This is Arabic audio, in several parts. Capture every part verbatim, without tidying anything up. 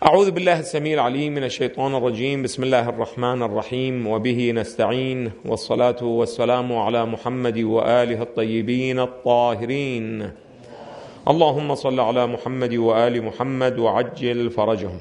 أعوذ بالله السميع العليم من الشيطان الرجيم. بسم الله الرحمن الرحيم، وبه نستعين، والصلاة والسلام على محمد وآله الطيبين الطاهرين. اللهم صل على محمد وآل محمد وعجل فرجهم.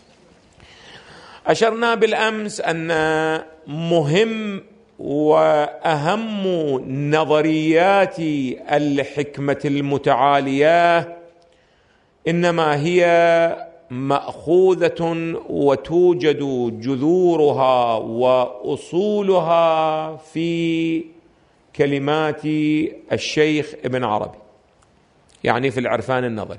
أشرنا بالأمس أن مهم وأهم نظريات الحكمة المتعالية إنما هي مأخوذة وتوجد جذورها وأصولها في كلمات الشيخ ابن عربي، يعني في العرفان النظري.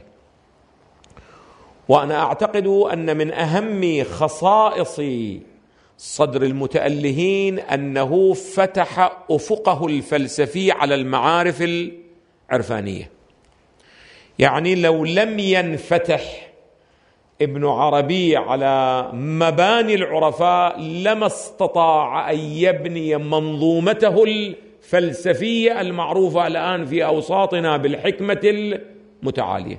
وأنا أعتقد أن من أهم خصائص صدر المتألهين أنه فتح أفقه الفلسفي على المعارف العرفانية. يعني لو لم ينفتح ابن عربي على مباني العرفاء لما استطاع أن يبني منظومته الفلسفية المعروفة الآن في أوساطنا بالحكمة المتعالية.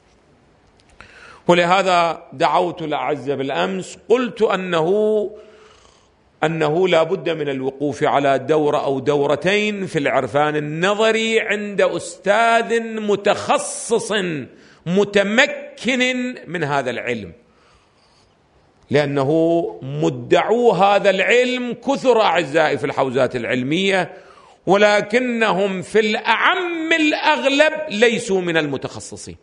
ولهذا دعوت الأعزة بالأمس، قلت أنه أنه لا بد من الوقوف على دورة أو دورتين في العرفان النظري عند أستاذ متخصص متمكن من هذا العلم، لأنه مدعو هذا العلم كثر أعزائي في الحوزات العلمية، ولكنهم في الأعم الأغلب ليسوا من المتخصصين،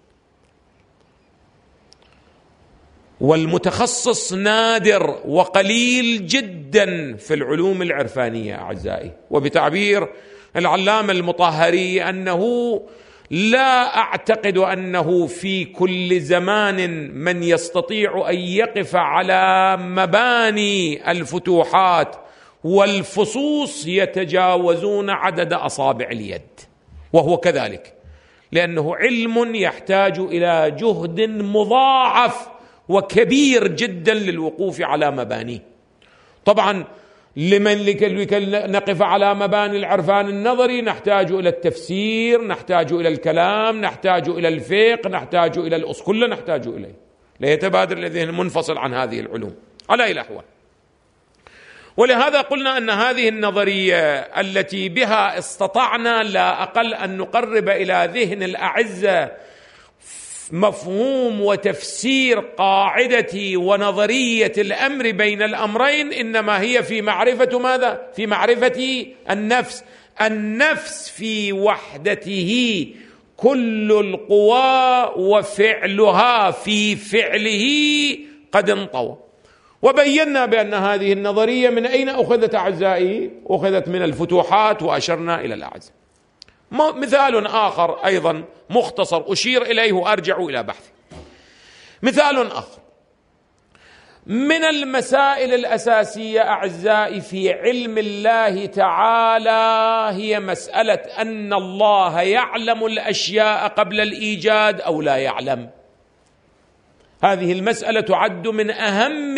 والمتخصص نادر وقليل جدا في العلوم العرفانية أعزائي. وبتعبير العلامة المطهري أنه لا أعتقد أنه في كل زمان من يستطيع أن يقف على مباني الفتوحات والفصوص يتجاوزون عدد أصابع اليد، وهو كذلك، لأنه علم يحتاج إلى جهد مضاعف وكبير جدا للوقوف على مبانيه. طبعا لمن لكي نقف على مباني العرفان النظري نحتاج إلى التفسير، نحتاج إلى الكلام، نحتاج إلى الفقه، نحتاج إلى الأصول، كله نحتاج إليه، لا يتبادر الذهن منفصل عن هذه العلوم على أي الأحوال. ولهذا قلنا أن هذه النظرية التي بها استطعنا لا أقل أن نقرب إلى ذهن الأعزة مفهوم وتفسير قاعدة ونظرية الأمر بين الأمرين، إنما هي في معرفة ماذا؟ في معرفة النفس. النفس في وحدته كل القوى وفعلها في فعله قد انطوى. وبينا بأن هذه النظرية من أين أخذت أعزائي؟ أخذت من الفتوحات، وأشرنا إلى الأعزة. مثال آخر أيضا مختصر أشير إليه وأرجع إلى بحثي. مثال آخر من المسائل الأساسية أعزائي في علم الله تعالى هي مسألة أن الله يعلم الأشياء قبل الإيجاد أو لا يعلم. هذه المسألة تعد من أهم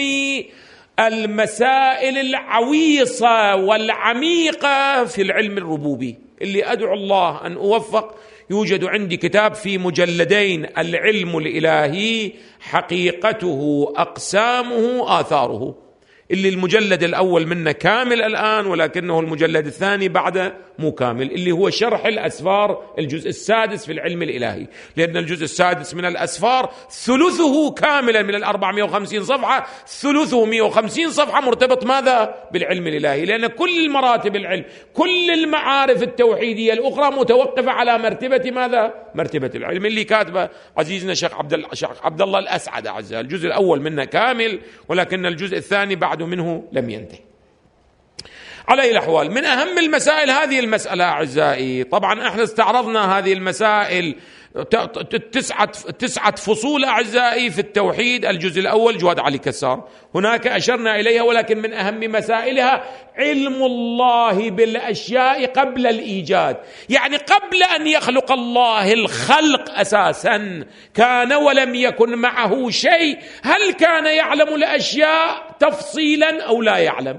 المسائل العويصة والعميقة في العلم الربوبي، اللي أدعو الله أن أوفق. يوجد عندي كتاب في مجلدين، العلم الإلهي حقيقته أقسامه آثاره، اللي المجلد الأول منه كامل الآن، ولكنه المجلد الثاني بعد مو كامل، اللي هو شرح الأسفار الجزء السادس في العلم الإلهي، لأن الجزء السادس من الأسفار ثلثه كاملا من الأربعمائة وخمسين صفحة، ثلثه مئة وخمسين صفحة مرتبط ماذا؟ بالعلم الإلهي، لأن كل مراتب العلم، كل المعارف التوحيدية الأخرى متوقفة على مرتبة ماذا؟ مرتبة العلم، اللي كاتبه عزيزنا شيخ عبد الله شيخ عبد الله الأسعد أعزائي. الجزء الأول منه كامل، ولكن الجزء الثاني بعد منه لم ينتهي. على أي الأحوال من أهم المسائل هذه المسألة أعزائي. طبعا احنا استعرضنا هذه المسائل تسعة تسعة فصول أعزائي في التوحيد. الجزء الأول جواد علي كسار، هناك أشرنا إليها، ولكن من أهم مسائلها علم الله بالأشياء قبل الإيجاد، يعني قبل أن يخلق الله الخلق أساسا كان ولم يكن معه شيء. هل كان يعلم الأشياء تفصيلا أو لا يعلم؟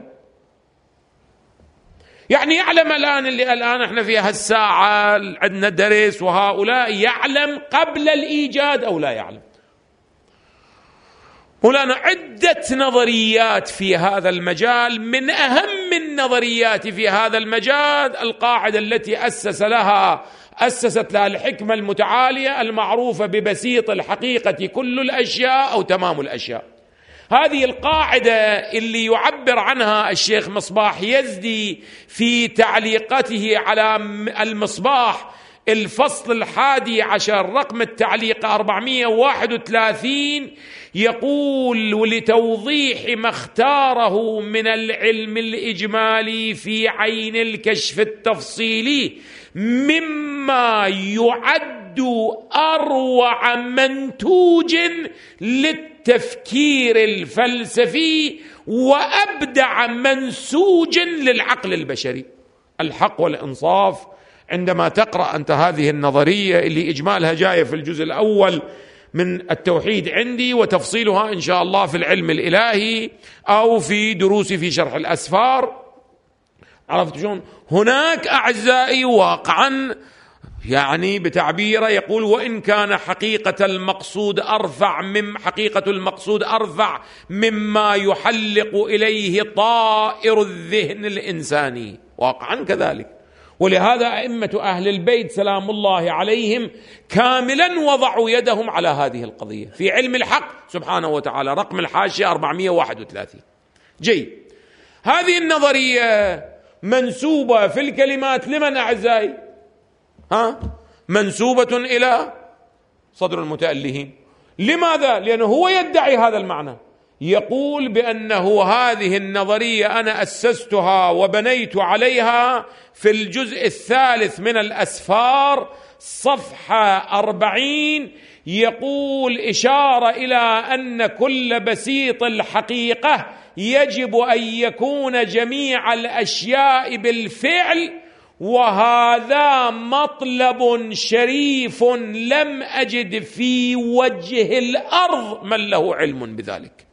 يعني يعلم الآن اللي الآن احنا في هالساعة عندنا درس، وهؤلاء يعلم قبل الإيجاد أو لا يعلم؟ ولنا عدة نظريات في هذا المجال. من أهم النظريات في هذا المجال القاعدة التي أسس لها أسست لها الحكمة المتعالية المعروفة ببسيط الحقيقة كل الأشياء أو تمام الأشياء. هذه القاعدة اللي يعبر عنها الشيخ مصباح يزدي في تعليقته على المصباح الفصل الحادي عشر رقم التعليق أربعمائة وواحد وثلاثين، يقول: ولتوضيح ما اختاره من العلم الإجمالي في عين الكشف التفصيلي مما يعد أروع منتوج للتفكير الفلسفي وأبدع منسوج للعقل البشري. الحق والإنصاف، عندما تقرأ أنت هذه النظرية اللي إجمالها جاية في الجزء الأول من التوحيد عندي، وتفصيلها إن شاء الله في العلم الإلهي أو في دروسي في شرح الأسفار، عرفت شلون؟ هناك أعزائي واقعا يعني بتعبيره يقول: وإن كان حقيقة المقصود أرفع من حقيقة المقصود أرفع مما يحلق إليه طائر الذهن الإنساني. واقعا كذلك. ولهذا أئمة أهل البيت سلام الله عليهم كاملا وضعوا يدهم على هذه القضية في علم الحق سبحانه وتعالى. رقم الحاشية أربعمائة وواحد وثلاثين. جيد. هذه النظرية منسوبة في الكلمات لمن أعزائي؟ ها؟ منسوبة إلى صدر المتألهين. لماذا؟ لأنه هو يدعي هذا المعنى، يقول بأنه هذه النظرية أنا أسستها وبنيت عليها في الجزء الثالث من الأسفار صفحة أربعين، يقول إشارة إلى أن كل بسيط الحقيقة يجب أن يكون جميع الأشياء بالفعل، وهذا مطلب شريف لم أجد في وجه الأرض من له علم بذلك.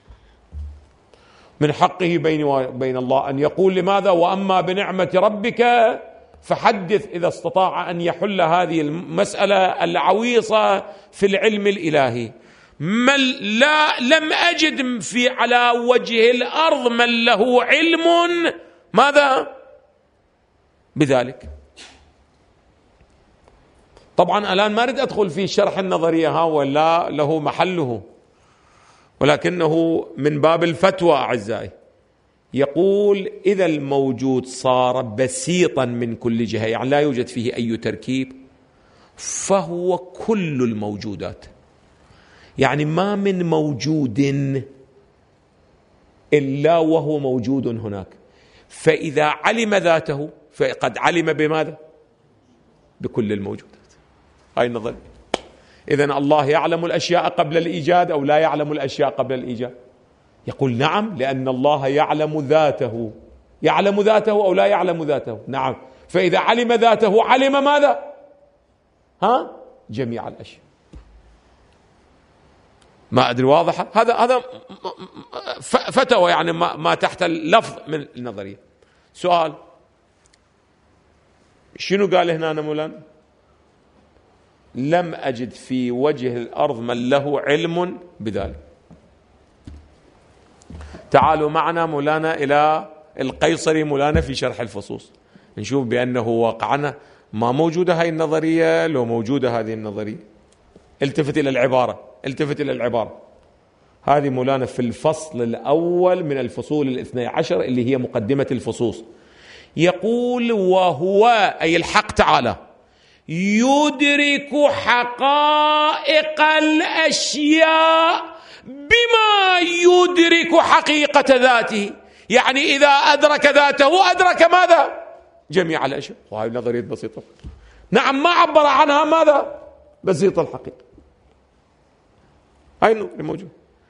من حقه بين وبين الله أن يقول لماذا؟ وأما بنعمة ربك فحدث، إذا استطاع أن يحل هذه المسألة العويصة في العلم الإلهي. من لا لم أجد في على وجه الأرض من له علم ماذا بذلك. طبعا الآن ما أريد أدخل في شرح النظرية ها ولا له محله، ولكنه من باب الفتوى أعزائي. يقول: إذا الموجود صار بسيطا من كل جهة، يعني لا يوجد فيه أي تركيب، فهو كل الموجودات، يعني ما من موجود إلا وهو موجود هناك. فإذا علم ذاته فقد علم بماذا؟ بكل الموجودات. هاي النظرية. إذن الله يعلم الأشياء قبل الإيجاد أو لا يعلم الأشياء قبل الإيجاد؟ يقول نعم، لأن الله يعلم ذاته. يعلم ذاته أو لا يعلم ذاته؟ نعم. فإذا علم ذاته علم ماذا؟ ها؟ جميع الأشياء. ما أدري واضحة؟ هذا هذا فتوى يعني ما, ما تحت اللفظ من النظرية. سؤال: شنو قال هنا مولانا؟ لم أجد في وجه الأرض من له علم بذلك. تعالوا معنا مولانا إلى القيصري مولانا في شرح الفصوص، نشوف بأنه واقعنا ما موجودة هاي النظرية لو موجودة هذه النظرية. التفت إلى العبارة، التفت إلى العبارة هذه مولانا في الفصل الأول من الفصول الاثنى عشر اللي هي مقدمة الفصوص. يقول: وهو أي الحق تعالى يدرك حقائق الأشياء بما يدرك حقيقة ذاته. يعني إذا أدرك ذاته أدرك ماذا؟ جميع الأشياء. وهذه نظرية بسيطة. نعم، ما عبر عنها ماذا؟ بسيط الحقيقة. هاي النظرية موجودة.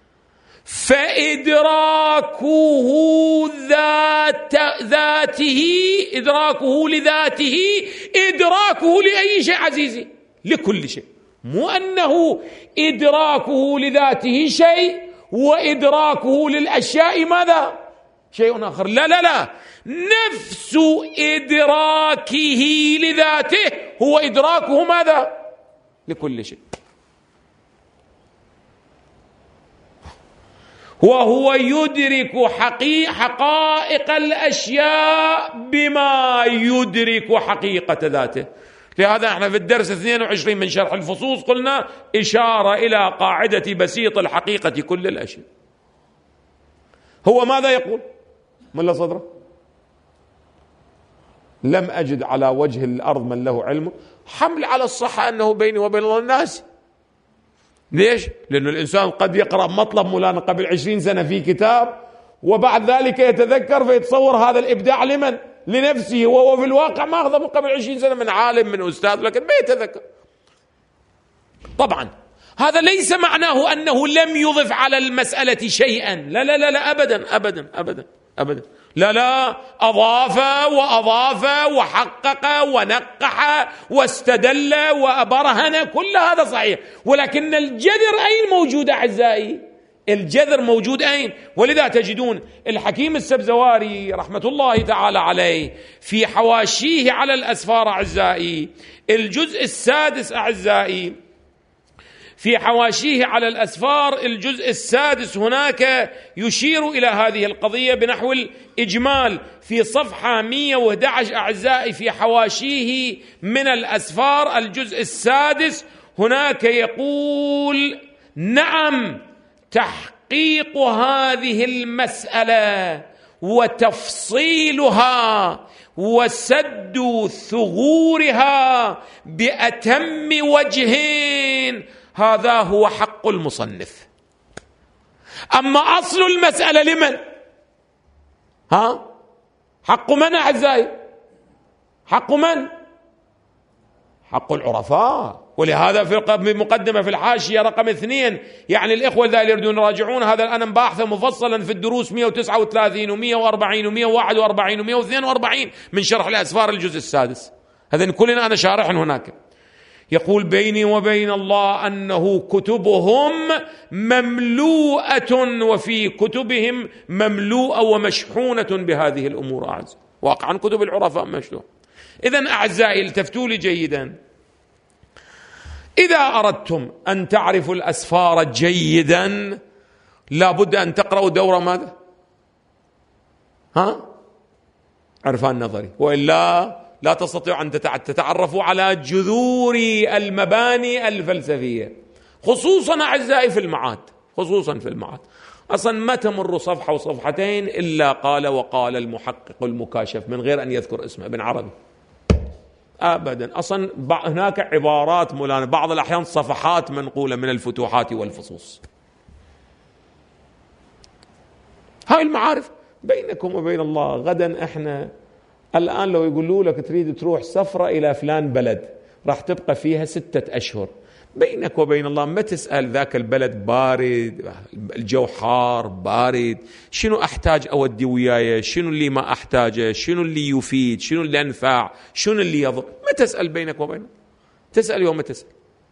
فإدراكه ذات ذاته إدراكه لذاته إدراكه لأي شيء عزيزي، لكل شيء. مو أنه إدراكه لذاته شيء وإدراكه للأشياء ماذا؟ شيء آخر. لا لا لا، نفس إدراكه لذاته هو إدراكه ماذا؟ لكل شيء. وهو يدرك حقائق الأشياء بما يدرك حقيقة ذاته. لهذا احنا في الدرس اثنين وعشرين من شرح الفصوص قلنا إشارة إلى قاعدة بسيط الحقيقة كل الأشياء. هو ماذا يقول؟ ملا صدره؟ لم أجد على وجه الأرض من له علم. حمل على الصحة أنه بيني وبين الله الناس. ليش؟ لأن الإنسان قد يقرأ مطلب مولانا قبل عشرين سنة في كتاب، وبعد ذلك يتذكر فيتصور هذا الإبداع لمن؟ لنفسه، وهو في الواقع ما أخذ من قبل عشرين سنة من عالم من أستاذ، لكن ما يتذكر. طبعا هذا ليس معناه أنه لم يضف على المسألة شيئا، لا لا لا, لا أبدا أبدا أبدا أبدا لا لا أضاف وأضاف وحقق ونقح واستدل وأبرهن، كل هذا صحيح، ولكن الجذر أين موجود أعزائي؟ الجذر موجود أين؟ ولذا تجدون الحكيم السبزواري رحمة الله تعالى عليه في حواشيه على الأسفار أعزائي، الجزء السادس أعزائي، في حواشيه على الأسفار الجزء السادس، هناك يشير إلى هذه القضية بنحو الإجمال في صفحة مئة وأحد عشر أعزائي، في حواشيه من الأسفار الجزء السادس، هناك يقول: نعم، تحقيق هذه المسألة وتفصيلها وسد ثغورها بأتم وجهين، هذا هو حق المصنف. أما أصل المسألة لمن؟ ها؟ حق من أعزائي؟ حق من؟ حق العرفاء. ولهذا في المقدمة في الحاشية رقم اثنين، يعني الإخوة اللي يريدون يراجعون هذا الآن باحثا مفصلا في الدروس مئة وتسعة وثلاثين ومئة وأربعين ومئة وواحد وأربعين ومئة واثنين وأربعين من شرح الأسفار الجزء السادس، هذا كلنا أنا شارح هناك. يقول: بيني وبين الله أنه كتبهم مملوءة، وفي كتبهم مملوءة ومشحونة بهذه الأمور أعز، واقعا كتب العرفاء مشحونة. إذن أعزائي التفتوا لي جيدا، إذا أردتم أن تعرفوا الأسفار جيدا لابد أن تقرأوا دورة ماذا؟ ها؟ عرفان نظري، وإلا لا تستطيع أن تتعرفوا على جذور المباني الفلسفية، خصوصا أعزائي في المعاد، خصوصا في المعاد. أصلا ما تمر صفحة وصفحتين إلا قال وقال المحقق المكاشف من غير أن يذكر اسمه ابن عربي أبدا. أصلا هناك عبارات مولانا بعض الأحيان صفحات منقولة من الفتوحات والفصوص. هاي المعارف بينكم وبين الله. غدا احنا الآن لو يقولوا لك تريد تروح سفرة إلى فلان بلد راح تبقى فيها ستة أشهر، بينك وبين الله ما تسأل ذاك البلد بارد، الجو حار بارد، شنو أحتاج أودي وياي، شنو اللي ما أحتاجه، شنو اللي يفيد، شنو اللي ينفع، شنو اللي يضر، ما تسأل بينك وبينه، تسأل يوم تسأل.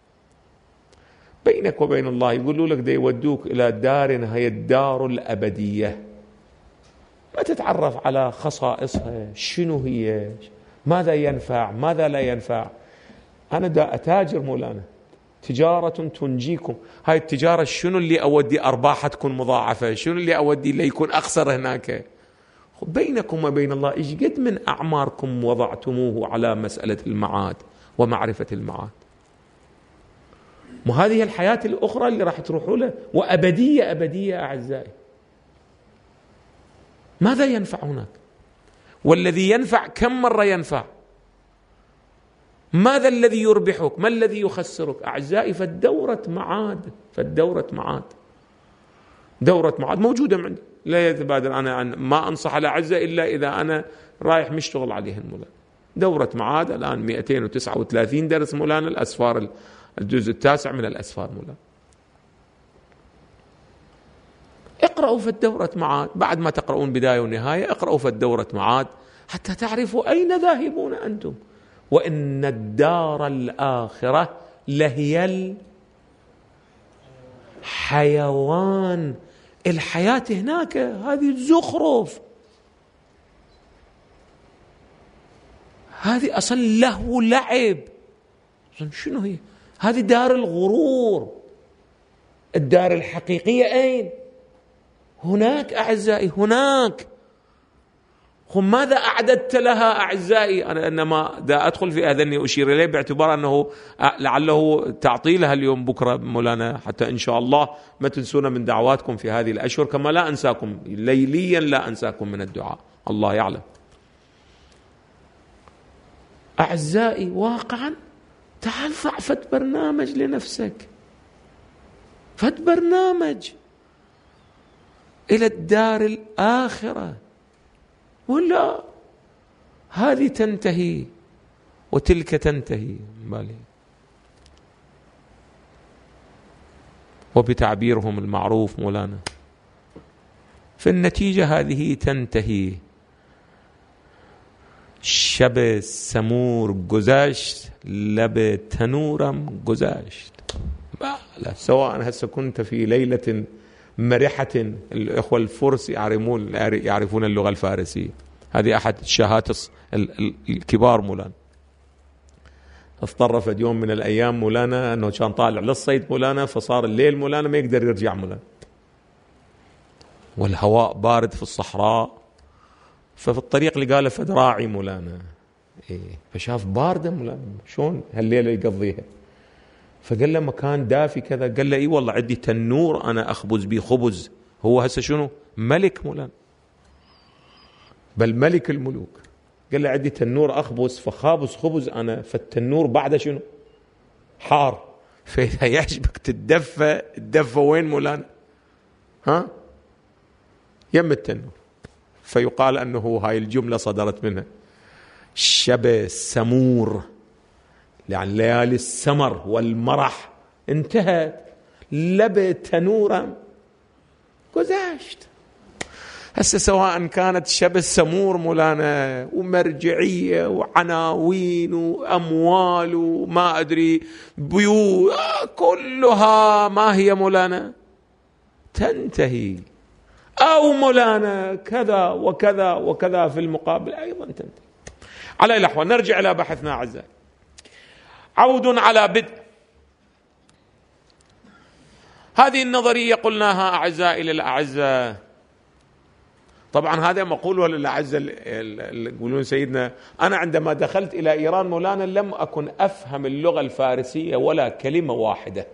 بينك وبين الله يقولوا لك ده يودوك إلى دار هي الدار الأبدية، ما تتعرف على خصائصها، شنو هي، ماذا ينفع، ماذا لا ينفع. أنا دا أتاجر مولانا، تجارة تنجيكم، هاي التجارة شنو اللي أودي أرباحها تكون مضاعفة، شنو اللي أودي اللي يكون أخسر هناك. بينكم وبين الله إيش قد من أعماركم وضعتموه على مسألة المعاد ومعرفة المعاد. وهذه الحياة الأخرى اللي راح تروحوا له، وأبدية أبدية أعزائي. ماذا ينفع هناك؟ والذي ينفع كم مرة ينفع؟ ماذا الذي يربحك؟ ما الذي يخسرك؟ أعزائي فالدورة معاد، فالدورة معاد، دورة معاد موجودة عندي، لا يتبادر. أنا عن ما أنصح الأعزاء إلا إذا أنا رايح مشتغل عليهن مولانا. دورة معاد الآن مئتين وتسعة وثلاثين درس مولانا، الأسفار الجزء التاسع من الأسفار مولانا. اقرأوا في الدورة معاد، بعد ما تقرؤون بداية ونهاية اقرأوا في الدورة معاد حتى تعرفوا أين ذاهبون أنتم. وإن الدار الآخرة لهي الحيوان، الحياة هناك هذه الزخرف، هذه أصلا له لعب. شنو هي هذه؟ دار الغرور. الدار الحقيقية أين؟ هناك أعزائي، هناك. هم ماذا أعددت لها أعزائي؟ أنا إنما دا أدخل في أذني أشير إليه باعتبار أنه لعله تعطيلها اليوم بكرة مولانا، حتى إن شاء الله ما تنسونا من دعواتكم في هذه الأشهر، كما لا أنساكم ليليا، لا أنساكم من الدعاء، الله يعلم. أعزائي واقعا تعال ضع فد برنامج لنفسك، فد برنامج إلى الدار الآخرة، ولا هذه تنتهي وتلك تنتهي بالي. وبتعبيرهم المعروف مولانا في النتيجة هذه تنتهي. شب سمور گذشت لب تنورم گذشت. لا، سواء هسه كنت في ليلة مرحة، الإخوة الفرس يعرفون يعرفون اللغة الفارسية، هذه أحد الشهات الكبار مولانا. اضطر في يوم من الأيام مولانا أنه كان طالع للصيد مولانا، فصار الليل مولانا ما يقدر يرجع مولانا، والهواء بارد في الصحراء، ففي الطريق لقى له فد راعي مولانا، إيه فشاف باردة مولانا شلون هالليلة يقضيها، فقال له مكان دافي كذا، قال له اي والله عندي تنور انا اخبز بيه خبز. هو هسه شنو؟ ملك مولانا، بل ملك الملوك. قال له عندي تنور اخبز، فخابز خبز انا، فالتنور بعده شنو؟ حار. فاذا يعجبك تتدفى، الدفى وين مولانا؟ ها؟ يم التنور. فيقال انه هاي الجملة صدرت منها شب سمور، يعني ليالي السمر والمرح انتهت، لب تنورا گذشت. هسه سواء كانت شب السمور مولانا ومرجعية وعناوين وأموال وما أدري بيوت، كلها ما هي مولانا؟ تنتهي. أو مولانا كذا وكذا وكذا في المقابل أيضا تنتهي. على الأحوال نرجع إلى بحثنا أعزائي. عود على بدء هذه النظرية قلناها أعزائي للأعزاء. طبعا هذا مقوله للأعزاء اللي يقولون سيدنا أنا عندما دخلت إلى إيران مولانا لم أكن أفهم اللغة الفارسية ولا كلمة واحدة،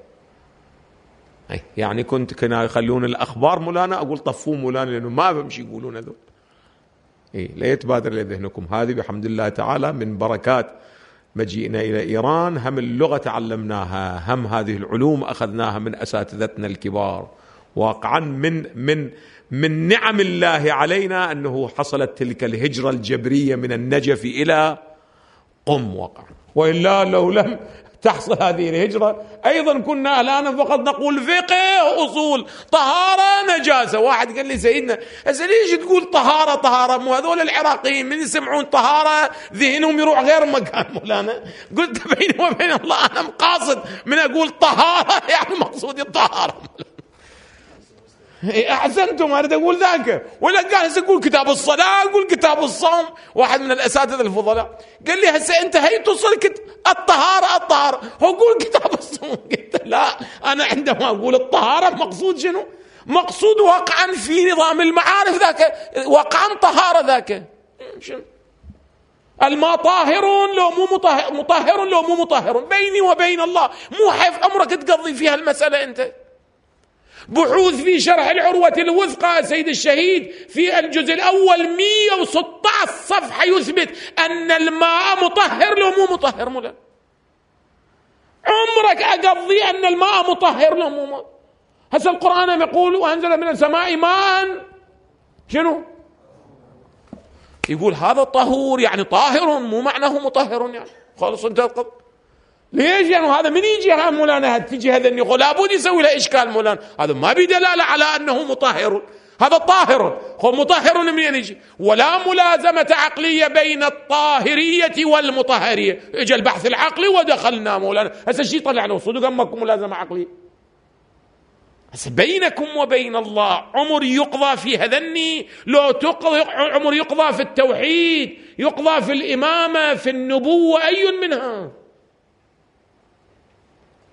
يعني كنت كنا يخلون الأخبار مولانا أقول طفوه مولانا لأنه ما بمشي يقولون هذول. إيه لا يتبادر لذهنكم هذه بحمد الله تعالى من بركات مجيئنا إلى إيران، هم اللغة تعلمناها، هم هذه العلوم أخذناها من أساتذتنا الكبار. واقعا من من من نعم الله علينا أنه حصلت تلك الهجرة الجبرية من النجف إلى قم واقعا، وإلا لو لم تحصل هذه الهجرة أيضا كنا الآن فقط نقول فقه أصول طهارة نجاسة. واحد قال لي سيدنا هسه ليش تقول طهارة طهارة؟ مو هذول العراقيين من يسمعون طهارة ذهنهم يروح غير مكان مولانا. قلت بيني وبين الله أنا مقاصد من أقول طهارة يعني مقصودي الطهارة. أحسنتم، أنا أقول ذاك، ولا قال هسه أقول كتاب الصلاة، أقول كتاب الصوم. واحد من الأساتذة الفضلاء قال لي هسه أنت هي توصل الطهارة الطهارة هو قول كتاب الصوم. قلت لا، أنا عندما أقول الطهارة مقصود شنو؟ مقصود واقعا في نظام المعارف ذاك، واقعا طهارة ذاك شنو؟ الماء طاهر لو مو مطهر، مطهر لو مو مطهر، بيني وبين الله مو حيف عمرك تقضي فيها المسألة أنت. بحوث في شرح العروة الوثقى سيد الشهيد في الجزء الأول مئة وستة عشر صفحة يثبت أن الماء مطهر لو مو مطهر. مولا عمرك أقضي أن الماء مطهر لو مو مطهر. هسه القرآن يقول وأنزل من السماء ماء شنو؟ يقول هذا طهور يعني طاهر، مو معناه مطهر يعني خالص. انت تقض ليش يعني هذا من يجي يا مولانا تجي هذا النقول لابد يسوي له إشكال مولانا، هذا ما بدلالة على أنه مطهر، هذا طاهر. هو مطهر من يجي؟ ولا ملازمة عقلية بين الطاهرية والمطهرية. اجى البحث العقلي ودخلنا مولانا هسه شيء طلعنا صدق أمكم ملازمة عقلية. هسه بينكم وبين الله عمر يقضى في هذني، لو تقضي عمر يقضى في التوحيد، يقضى في الإمامة، في النبوة، أي منها؟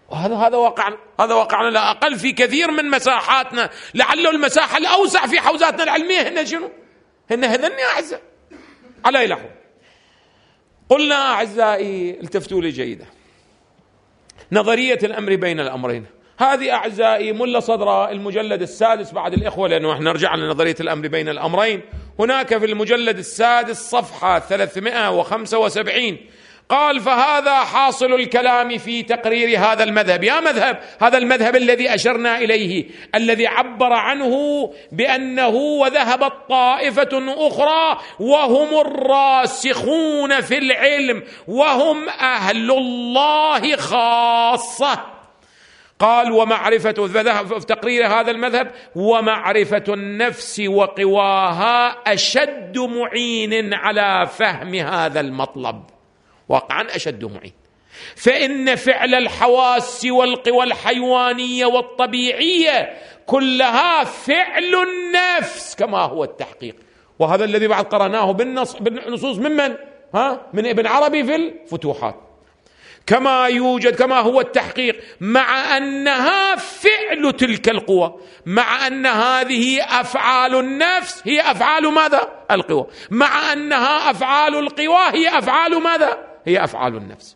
وهذا هذا واقعنا، هذا واقعنا لا أقل في كثير من مساحاتنا، لعله المساحة الأوسع في حوزاتنا العلمية هن شنو؟ هن هذن يا أعزائي. على أي لحظة قلنا أعزائي التفتوا لي جيدا، نظرية الأمر بين الأمرين هذه أعزائي ملا صدر المجلد السادس بعد الإخوة، لأنه احنا نرجع لنظرية الأمر بين الأمرين، هناك في المجلد السادس صفحة ثلاثمائة وخمسة وسبعين قال: فهذا حاصل الكلام في تقرير هذا المذهب. يا مذهب هذا المذهب الذي أشرنا إليه، الذي عبر عنه بأنه وذهبت طائفة أخرى وهم الراسخون في العلم وهم أهل الله خاصة. قال: ومعرفة في تقرير هذا المذهب ومعرفة النفس وقواها أشد معين على فهم هذا المطلب، واقعا أشد معين. فإن فعل الحواس والقوى الحيوانية والطبيعية كلها فعل النفس كما هو التحقيق، وهذا الذي بعد قرأناه بالنص بالنصوص ممن ها من ابن عربي في الفتوحات. كما يوجد كما هو التحقيق، مع أنها فعل تلك القوى، مع أن هذه أفعال النفس هي أفعال ماذا؟ القوى، مع أنها أفعال القوى هي أفعال ماذا؟ هي أفعال النفس.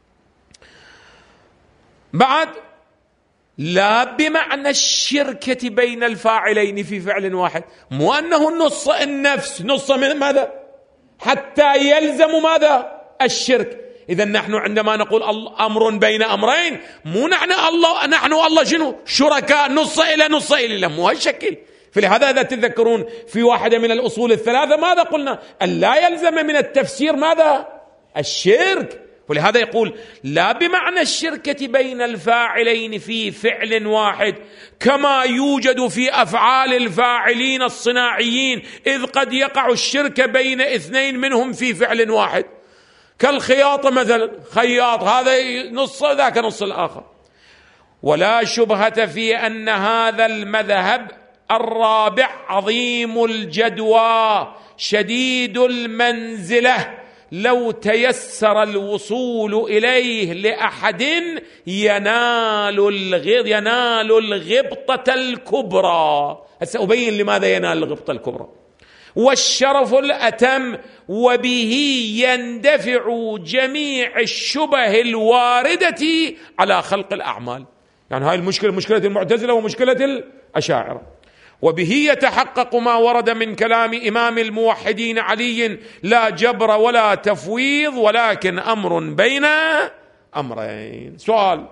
بعد لا بمعنى الشركة بين الفاعلين في فعل واحد، مو أنه نص النفس نص من ماذا حتى يلزم ماذا؟ الشرك. إذا نحن عندما نقول أمر بين أمرين مو نحن الله نحن الله شنو شركاء نص إلى نص إلى، مو هالشكل. فلهذا إذا تذكرون في واحدة من الأصول الثلاثة ماذا قلنا؟ أن لا يلزم من التفسير ماذا؟ الشرك. ولهذا يقول: لا بمعنى الشركة بين الفاعلين في فعل واحد كما يوجد في أفعال الفاعلين الصناعيين، إذ قد يقع الشرك بين اثنين منهم في فعل واحد، كالخياطة مثلا، خياط هذا نص ذاك نص الآخر. ولا شبهة في أن هذا المذهب الرابع عظيم الجدوى شديد المنزلة، لو تيسر الوصول إليه لأحد ينال الغض ينال الغبطة الكبرى. هسه أبين لماذا ينال الغبطة الكبرى. والشرف الأتم، وبه يندفع جميع الشبه الواردة على خلق الأعمال. يعني هاي المشكلة مشكلة المعتزلة ومشكلة الأشاعرة. وبه يتحقق ما ورد من كلام إمام الموحدين علي: لا جبر ولا تفويض ولكن أمر بين أمرين. سؤال: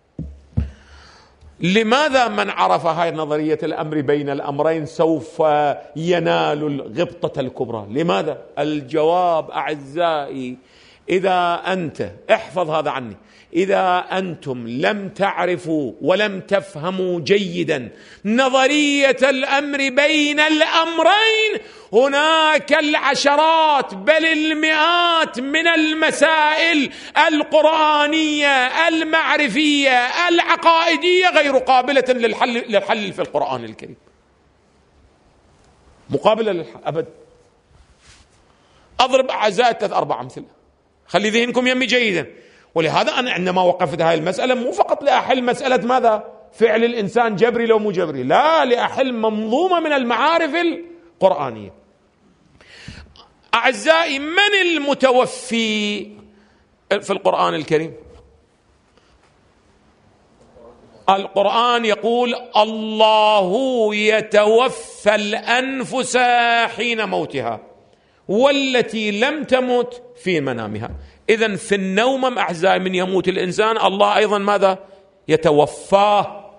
لماذا من عرف هاي نظرية الأمر بين الأمرين سوف ينال الغبطة الكبرى؟ لماذا؟ الجواب أعزائي، إذا أنت احفظ هذا عني، إذا أنتم لم تعرفوا ولم تفهموا جيدا نظرية الأمر بين الأمرين، هناك العشرات بل المئات من المسائل القرآنية المعرفية العقائدية غير قابلة للحل, للحل في القرآن الكريم، مقابلة للحل أبدا. أضرب أعزائي ثلاث أربع أمثلة، خلي ذهنكم يمي جيدا. ولهذا أنا عندما وقفت هذه المسألة مو فقط لأحل مسألة ماذا فعل الإنسان جبري لو مو جبري، لا، لأحل منظومة من المعارف القرآنية. أعزائي، من المتوفي في القرآن الكريم؟ القرآن يقول: الله يتوفى الأنفس حين موتها والتي لم تمت في منامها. إذن في النوم أعزائي من يموت الإنسان الله أيضا ماذا؟ يتوفاه.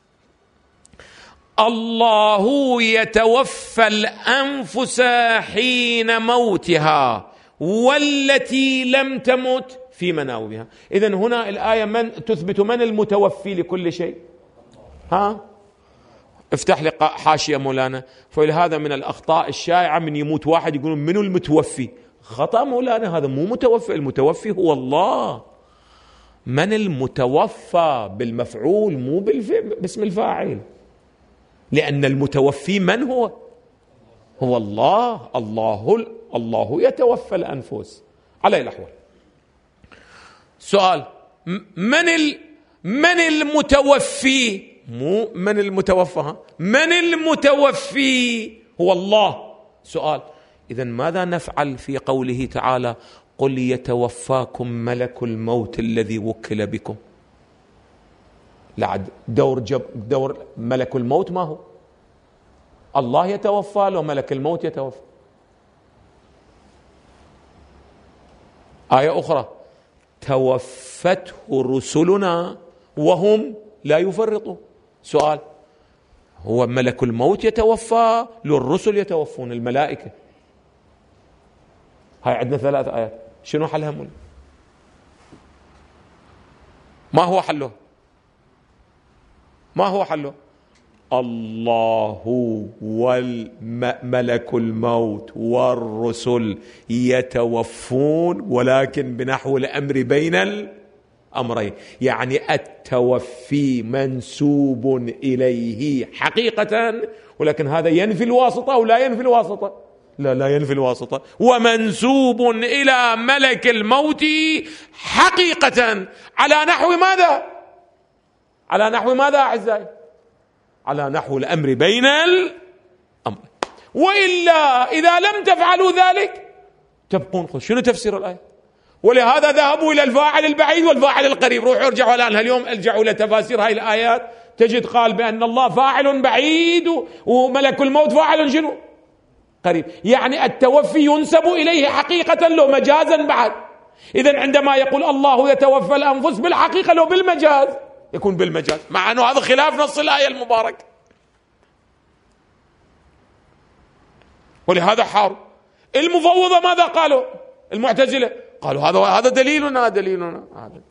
الله يتوفى الأنفس حين موتها والتي لم تمت في منامها. إذن هنا الآية من تثبت من المتوفي لكل شيء؟ ها؟ افتح لي حاشية مولانا. فلهذا من الأخطاء الشائعة من يموت واحد يقولون منو المتوفي؟ خطأ مولانا، هذا مو متوفي، المتوفي هو الله. من المتوفى بالمفعول مو باسم الفاعل، لأن المتوفي من هو؟ هو الله. الله الله يتوفى الأنفس على الأحوال. سؤال: من من المتوفي، مو من المتوفى، من المتوفي هو الله. سؤال: إذن ماذا نفعل في قوله تعالى قل يتوفاكم ملك الموت الذي وكل بكم؟ لعد دور جب دور ملك الموت ما هو؟ الله يتوفى لو ملك الموت يتوفى. آية أخرى: توفته رسلنا وهم لا يفرطون. سؤال: هو ملك الموت يتوفى لو الرسل يتوفون الملائكة؟ هاي عندنا ثلاث آيات، شنو حلها مولا؟ ما هو حله؟ ما هو حله؟ الله والملك الموت والرسل يتوفون، ولكن بنحو الأمر بين الأمرين، يعني التوفي منسوب إليه حقيقة، ولكن هذا ينفي الواسطة أو لا ينفي الواسطة؟ لا لا ينفي الواسطة. ومنسوب إلى ملك الموت حقيقة على نحو ماذا؟ على نحو ماذا أعزائي؟ على نحو الأمر بين الأمر. وإلا إذا لم تفعلوا ذلك تبقون. خذ شنو تفسير الآية؟ ولهذا ذهبوا إلى الفاعل البعيد والفاعل القريب. روحوا ارجعوا الآن اليوم ارجعوا إلى تفاسير هاي الآيات، تجد قال بأن الله فاعل بعيد وملك الموت فاعل شنو؟ قريب. يعني التوفي ينسب إليه حقيقة لو مجازا بعد. إذن عندما يقول الله يتوفى الأنفس بالحقيقة لو بالمجاز يكون بالمجاز، مع أنه هذا خلاف نص الآية المباركة. ولهذا حاروا. المفوضة ماذا قالوا؟ المعتزلة قالوا هذا هذا دليلنا دليلنا هذا.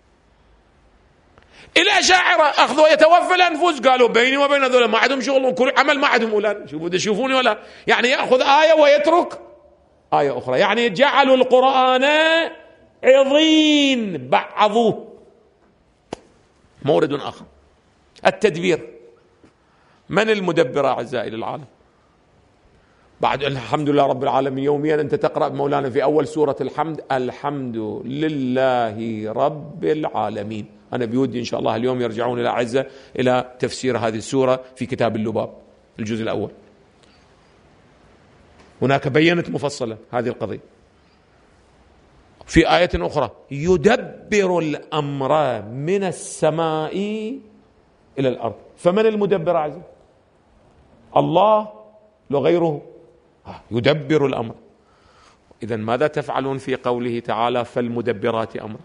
الأشاعرة أخذوا يتوفى الأنفس، قالوا بيني وبين هذول ما عندهم شغل، كل عمل ما عندهم ولا شوفوا تشوفوني ولا، يعني يأخذ آية ويترك آية أخرى، يعني جعلوا القرآن عظيم بعضوه. مورد آخر: التدبير. من المدبر أعزائي للعالم؟ بعد الحمد لله رب العالمين يوميا أنت تقرأ مولانا في أول سورة الحمد الحمد لله رب العالمين. أنا بودي إن شاء الله اليوم يرجعون إلى عزة إلى تفسير هذه السورة في كتاب اللباب الجزء الأول، هناك بينت مفصلة هذه القضية. في آية أخرى: يدبر الأمر من السماء إلى الأرض. فمن المدبر عزيز؟ الله لو غيره؟ يدبر الأمر. إذن ماذا تفعلون في قوله تعالى فالمدبرات أمر؟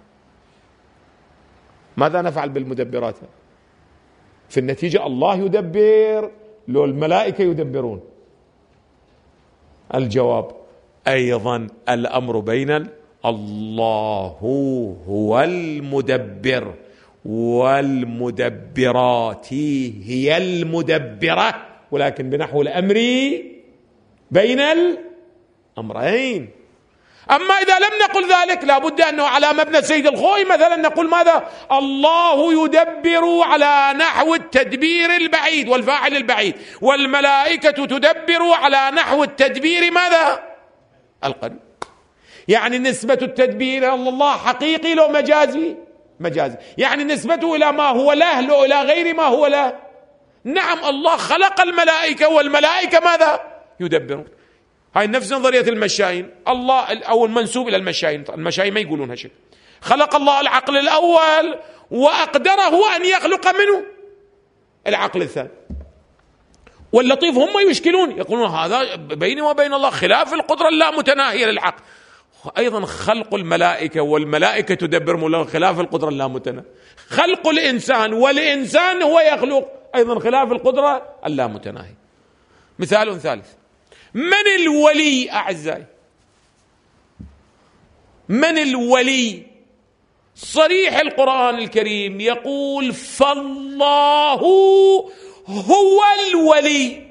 ماذا نفعل بالمدبرات؟ في النتيجة الله يدبر لو الملائكة يدبرون؟ الجواب أيضا الأمر بين الله هو المدبر والمدبرات هي المدبرة، ولكن بنحو الأمر بين الأمرين. أما إذا لم نقل ذلك لابد أنه على مبنى سيد الخوئي مثلا نقول ماذا؟ الله يدبر على نحو التدبير البعيد والفاعل البعيد، والملائكة تدبر على نحو التدبير ماذا؟ القريب. يعني نسبة التدبير إلى الله حقيقي لو مجازي؟ مجازي. يعني نسبته إلى ما هو له لو إلى غير ما هو له؟ نعم، الله خلق الملائكة والملائكة ماذا؟ يدبرون. هاي نفس نظرية المشايين. الله أو المنسوب إلى المشايين، المشايين ما يقولون هالشيء. خلق الله العقل الأول وأقدره أن يخلق منه العقل الثاني. واللطيف هم يشكلون يقولون هذا بيني وبين الله خلاف القدرة لا متناهية للعقل. أيضا خلق الملائكة والملائكة تدبر مولا خلاف القدرة لا متناهية. خلق الإنسان والإنسان هو يخلق أيضا خلاف القدرة اللا متناهية. مثال ثالث: من الولي أعزائي؟ من الولي؟ صريح القرآن الكريم يقول فالله هو الولي.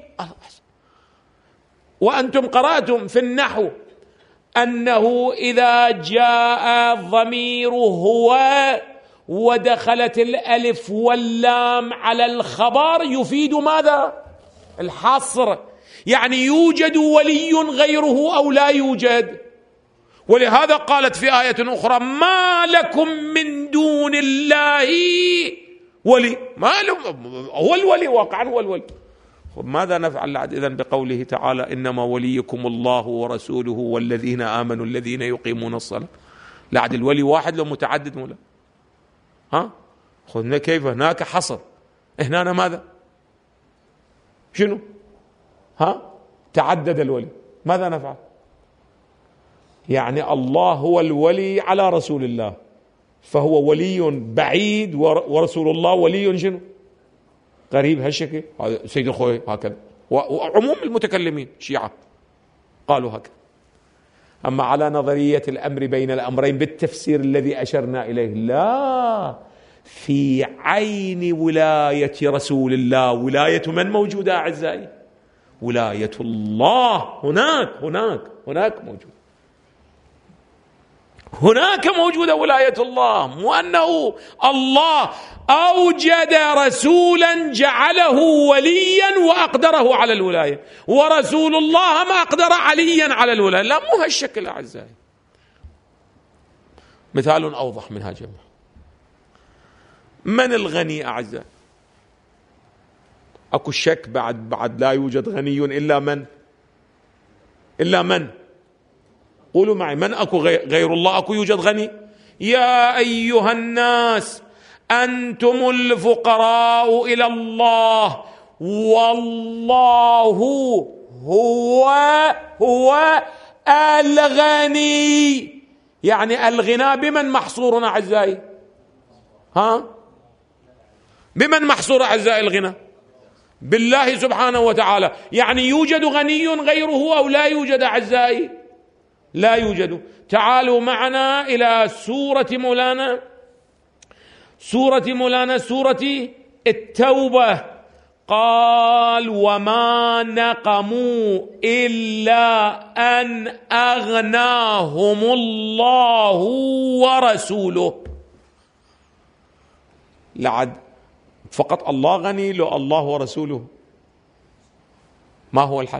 وأنتم قرأتم في النحو أنه إذا جاء ضمير هو ودخلت الألف واللام على الخبر يفيد ماذا؟ الحصر، يعني يوجد ولي غيره أو لا يوجد. ولهذا قالت في آية أخرى ما لكم من دون دون الله ولي، ما هو الولي واقعا، هو الولي. ماذا نفعل إذن بقوله تعالى إنما وليكم الله ورسوله والذين آمنوا الذين يقيمون الصلاة؟ لعد الولي واحد لو متعدد ولا ها؟ خذنا كيف هناك حصر، هنا ماذا شنو ها؟ تعدد الولي، ماذا نفعل؟ يعني الله هو الولي على رسول الله، فهو ولي بعيد ورسول الله ولي شنو قريب. هالشكل هذا سيد الخوي هكذا، وعموم المتكلمين شيعة قالوا هكذا. أما على نظرية الأمر بين الأمرين بالتفسير الذي أشرنا إليه، لا، في عين ولاية رسول الله ولاية من موجودة أعزائي؟ ولاية الله. هناك هناك هناك موجود، هناك موجودة ولاية الله، مو أنه الله أوجد رسولا جعله وليا وأقدره على الولاية، ورسول الله ما أقدر عليا على الولاية، لا، مو هالشكل أعزائي. مثال أوضح من هذا، من الغني أعزائي؟ أكو شك بعد بعد لا يوجد غني إلا من إلا من قولوا معي، من أكو غير الله؟ أكو يوجد غني؟ يا أيها الناس أنتم الفقراء إلى الله والله هو هو الغني. يعني الغنى بمن محصور أعزائي؟ ها؟ بمن محصور أعزائي الغنى؟ بالله سبحانه وتعالى. يعني يوجد غني غيره أو لا يوجد أعزائي؟ لا يوجد. تعالوا معنا إلى سورة مولانا، سورة مولانا سورة التوبة. قال وما نقموا إلا أن أغناهم الله ورسوله. لعد فقط الله غني، لو الله ورسوله ما هو الحل؟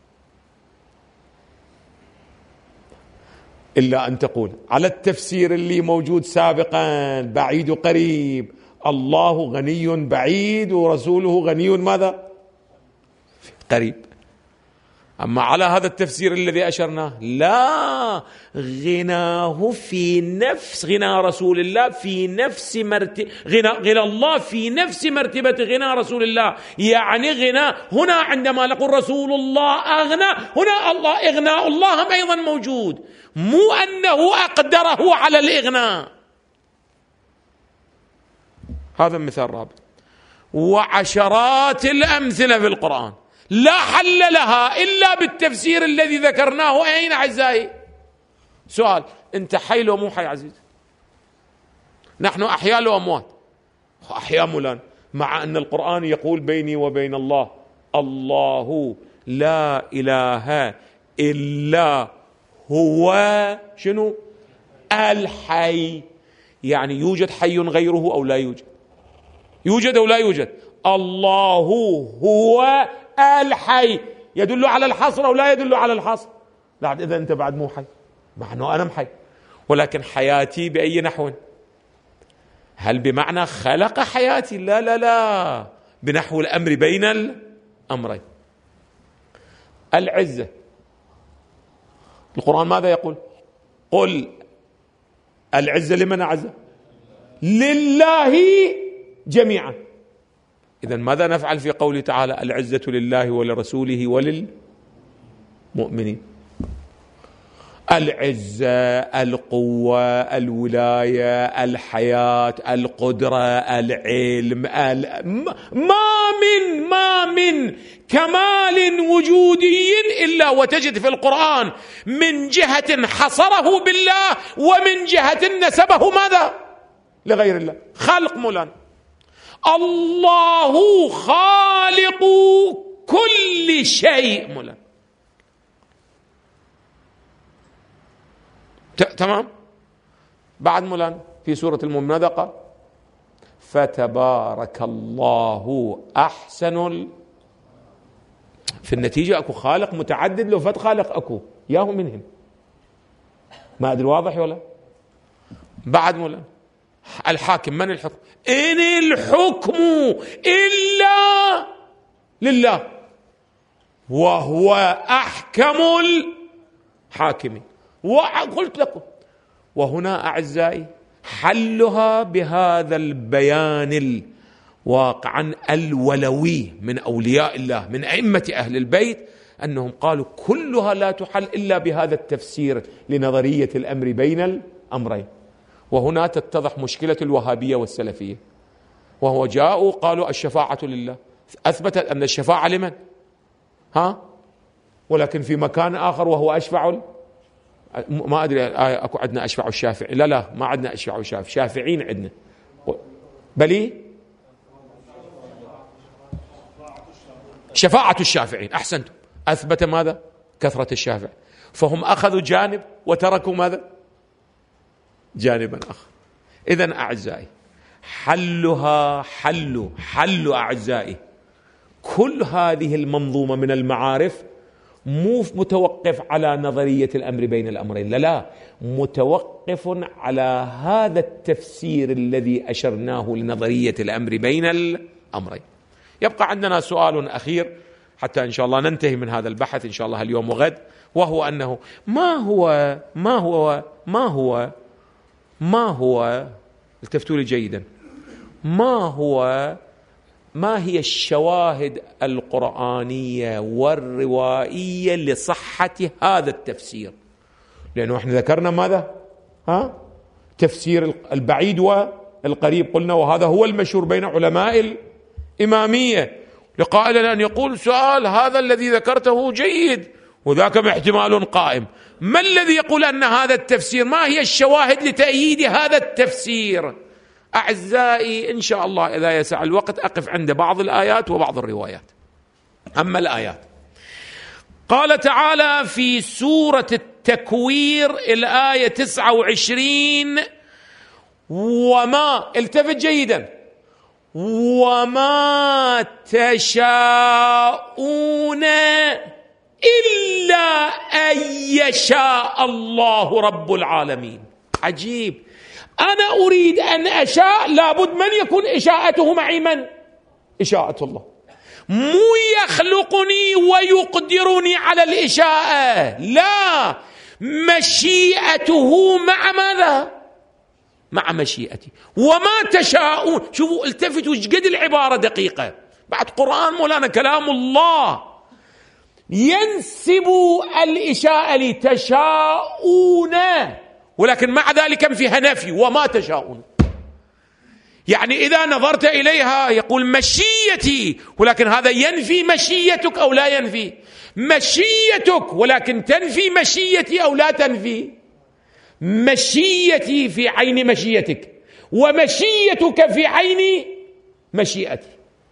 إلا أن تقول على التفسير اللي موجود سابقا بعيد وقريب، الله غني بعيد ورسوله غني ماذا؟ قريب. أما على هذا التفسير الذي أشرناه، لا، غناه في نفس غنى رسول الله، في نفس مرتبة غنى غنى الله في نفس مرتبة غنى رسول الله. يعني غنى هنا عندما نقول رسول الله أغنى، هنا الله إغناء الله أيضا موجود، مو أنه أقدره على الإغناء. هذا مثال رابع، وعشرات الأمثلة في القرآن لا حل لها إلا بالتفسير الذي ذكرناه. أين أعزائي؟ سؤال، أنت حي لو مو حي عزيز؟ نحن أحياء لو أموات؟ أحياء مولانا، مع أن القرآن يقول بيني وبين الله الله لا إله إلا هو شنو؟ الحي. يعني يوجد حي غيره أو لا يوجد؟ يوجد أو لا يوجد؟ الله هو الحي. يدل على الحصر أو لا يدل على الحصر؟ لا، إذا أنت بعد مو حي، مع أنه أنا محي، ولكن حياتي بأي نحو؟ هل بمعنى خلق حياتي؟ لا لا لا، بنحو الأمر بين الأمرين. العزة، القرآن ماذا يقول؟ قل العزة لمن أعزه؟ لله جميعا. إذن ماذا نفعل في قوله تعالى العزة لله ولرسوله وللمؤمنين؟ العزة، القوة، الولاية، الحياة، القدرة، العلم، ما من ما من كمال وجودي إلا وتجد في القرآن من جهة حصره بالله ومن جهة نسبه ماذا؟ لغير الله. خالق مولانا، الله خالق كل شيء مولانا. تمام. بعد مولانا في سورة المؤمنون ماذا قال؟ فتبارك الله أحسن ال... في النتيجة أكو خالق متعدد، لو فت خالق أكو ياهو منهم، ما أدري واضح ولا؟ بعد مولانا الحاكم من الحكم؟ إن الحكم إلا لله وهو أحكم الحاكمين. وقلت لكم وهنا أعزائي حلها بهذا البيان الواقعا الولوي من أولياء الله من أئمة أهل البيت، أنهم قالوا كلها لا تحل إلا بهذا التفسير لنظرية الأمر بين الأمرين. وهنا تتضح مشكلة الوهابية والسلفية، وهو جاءوا قالوا الشفاعة لله، أثبتت أن الشفاعة لمن؟ ها؟ ولكن في مكان آخر وهو أشفع، ما أدري الآية أكو عندنا أشفع الشافعي، لا لا ما عندنا أشفع الشافعي، شافعين عندنا بلي شفاعة الشافعين. أحسنتم، أثبت ماذا؟ كثرة الشافع. فهم أخذوا جانب وتركوا ماذا؟ جانبا آخر. إذن أعزائي حلها حل حل أعزائي كل هذه المنظومة من المعارف مو متوقف على نظرية الأمر بين الأمرين، لا لا، متوقف على هذا التفسير الذي أشرناه لنظرية الأمر بين الأمرين. يبقى عندنا سؤال أخير حتى إن شاء الله ننتهي من هذا البحث إن شاء الله اليوم وغد، وهو أنه ما هو ما هو ما هو ما هو التفتوا لي جيدا ما هو ما هي الشواهد القرآنية والروائية لصحة هذا التفسير؟ لأنه احنا ذكرنا ماذا؟ ها؟ تفسير البعيد والقريب، قلنا وهذا هو المشهور بين علماء الإمامية، لقائل أن يقول سؤال هذا الذي ذكرته جيد وذاك احتمال قائم، ما الذي يقول أن هذا التفسير؟ ما هي الشواهد لتأييد هذا التفسير؟ أعزائي إن شاء الله إذا يسع الوقت أقف عند بعض الآيات وبعض الروايات. أما الآيات، قال تعالى في سورة التكوير الآية تسعة وعشرين: وما، التفت جيدا، وما تشاءون إلا أن يشاء الله رب العالمين. عجيب، أنا أريد أن أشاء، لابد من يكون إشاءته معي؟ من؟ إشاءة الله، مو يخلقني ويقدرني على الإشاءة، لا، مشيئته مع ماذا؟ مع مشيئتي. وما تشاءون، شوفوا التفتوا قد العبارة دقيقة، بعد قرآن مولانا كلام الله ينسب الإشاءة لتشاءون، ولكن مع ذلك فيها نفي، وما تشاءون، يعني إذا نظرت إليها يقول مشيتي، ولكن هذا ينفي مشيتك أو لا ينفي مشيتك، ولكن تنفي مشيتي أو لا تنفي مشيتي في عين مشيتك، ومشيتك في عين مشيئتي.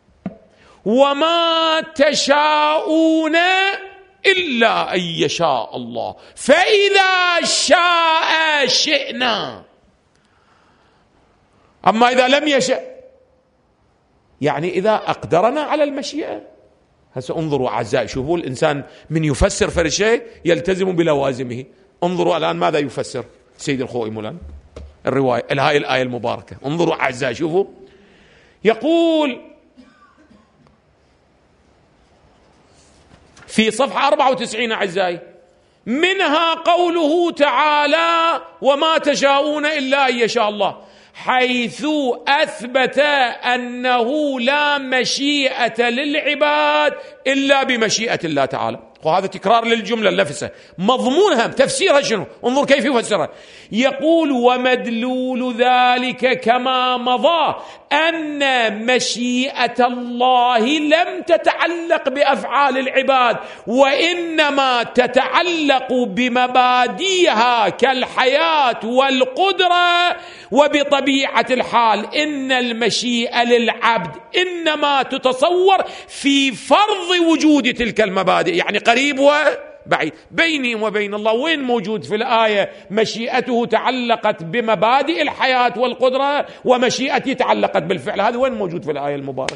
وما تشاءون إلا أن يشاء الله، فإذا شاء شئنا. أما إذا لم يشاء، يعني إذا أقدرنا على المشيئة. هسه انظروا أعزائي، شوفوا الإنسان من يفسر فرشة يلتزم بلوازمه. انظروا الآن ماذا يفسر سيد الخوئي مولانا الرواية هاي الآية المباركة. انظروا أعزائي، شوفوا يقول في صفحة أربعة وتسعين أعزائي: منها قوله تعالى: وما تشاءون إلا أن يشاء الله، حيث أثبت أنه لا مشيئة للعباد إلا بمشيئة الله تعالى. وهذا تكرار للجملة اللفسة، مضمونها تفسيرها شنو؟ انظر كيف يفسرها. يقول: ومدلول ذلك كما مضى أن مشيئة الله لم تتعلق بأفعال العباد، وإنما تتعلق بمبادئها كالحياة والقدرة، وبطبيعة الحال إن المشيئة للعبد إنما تتصور في فرض وجود تلك المبادئ، يعني قريب وبعيد. بيني وبين الله وين موجود في الآية مشيئته تعلقت بمبادئ الحياة والقدرة ومشيئتي تعلقت بالفعل؟ هذا وين موجود في الآية المباركة؟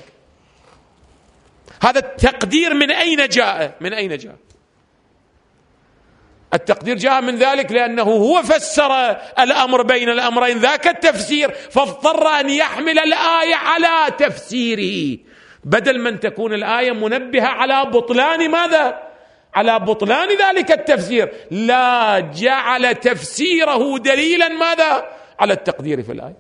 هذا التقدير من أين جاء؟ من أين جاء؟ التقدير جاء من ذلك لأنه هو فسر الأمر بين الأمرين ذاك التفسير، فاضطر أن يحمل الآية على تفسيره، بدل من تكون الآية منبهة على بطلان ماذا؟ على بطلان ذلك التفسير، لا جعل تفسيره دليلا ماذا؟ على التقدير في الآية.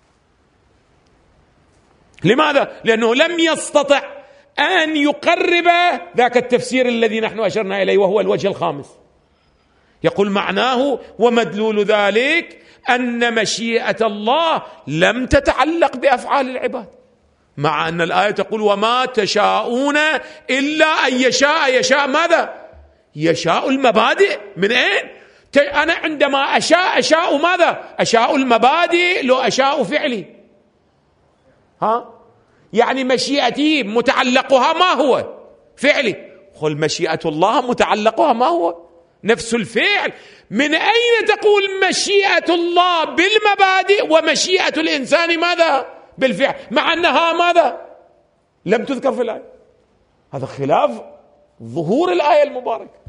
لماذا؟ لأنه لم يستطع أن يقرب ذاك التفسير الذي نحن أشرنا إليه، وهو الوجه الخامس. يقول معناه ومدلول ذلك أن مشيئة الله لم تتعلق بأفعال العباد، مع أن الآية تقول وما تشاءون إلا أن يشاء. يشاء ماذا؟ يشاء المبادئ. من أين؟ أنا عندما أشاء أشاء ماذا؟ أشاء المبادئ لو أشاء فعلي. ها؟ يعني مشيئتي متعلقها ما هو؟ فعلي. قل مشيئة الله متعلقها ما هو؟ نفس الفعل. من أين تقول مشيئة الله بالمبادئ ومشيئة الإنسان ماذا؟ بالفعل، مع أنها ماذا؟ لم تذكر في الآية. هذا خلاف ظهور الآية المباركة.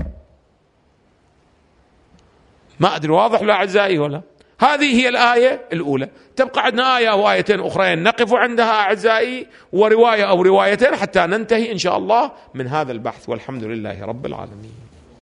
ما أدري واضح لا أعزائي ولا؟ هذه هي الآية الأولى. تبقى عندنا آية أو آيتين أخرين نقف عندها أعزائي، ورواية أو روايتين حتى ننتهي إن شاء الله من هذا البحث، والحمد لله رب العالمين.